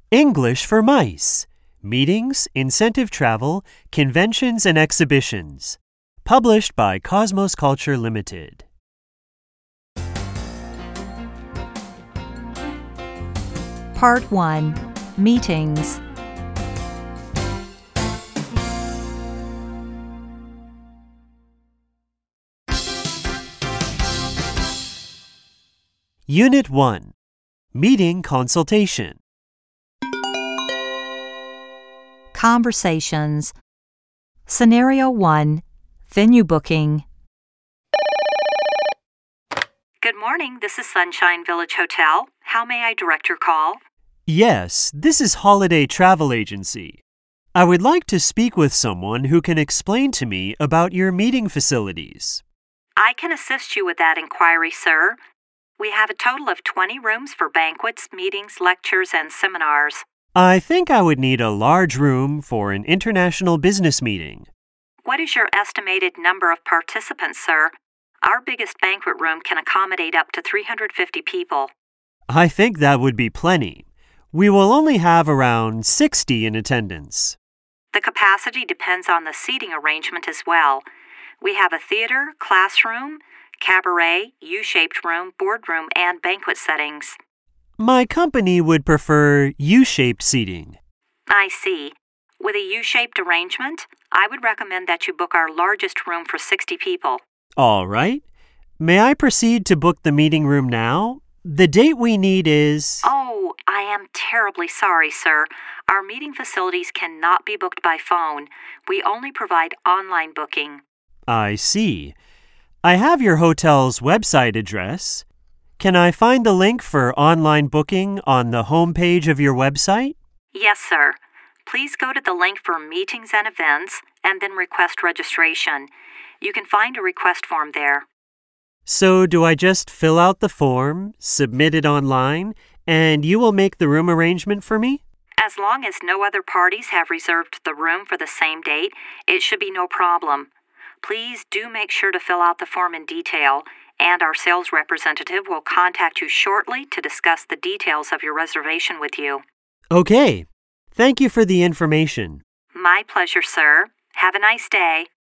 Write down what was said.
English for Mice. Meetings, Incentive Travel, Conventions and Exhibitions. Published by Cosmos Culture Limited. Part 1. Meetings. Unit 1. Meeting Consultation. Conversations. Scenario 1. Venue booking. Good morning, this is Sunshine Village Hotel. How may I direct your call? Yes, this is Holiday Travel Agency. I would like to speak with someone who can explain to me about your meeting facilities. I can assist you with that inquiry, sir. We have a total of 20 rooms for banquets, meetings, lectures, and seminars. I think I would need a large room for an international business meeting. What is your estimated number of participants, sir? Our biggest banquet room can accommodate up to 350 people. I think that would be plenty. We will only have around 60 in attendance. The capacity depends on the seating arrangement as well. We have a theater, classroom, cabaret, U-shaped room, boardroom, and banquet settings. My company would prefer U-shaped seating. I see. With a U-shaped arrangement, I would recommend that you book our largest room for 60 people. All right. May I proceed to book the meeting room now? The date we need is... Oh, I am terribly sorry, sir. Our meeting facilities cannot be booked by phone. We only provide online booking. I see. I have your hotel's website address. Can I find the link for online booking on the home page of your website? Yes, sir. Please go to the link for meetings and events and then request registration. You can find a request form there. So do I just fill out the form, submit it online, and you will make the room arrangement for me? As long as no other parties have reserved the room for the same date, it should be no problem. Please do make sure to fill out the form in detail, and our sales representative will contact you shortly to discuss the details of your reservation with you. Okay. Thank you for the information. My pleasure, sir. Have a nice day.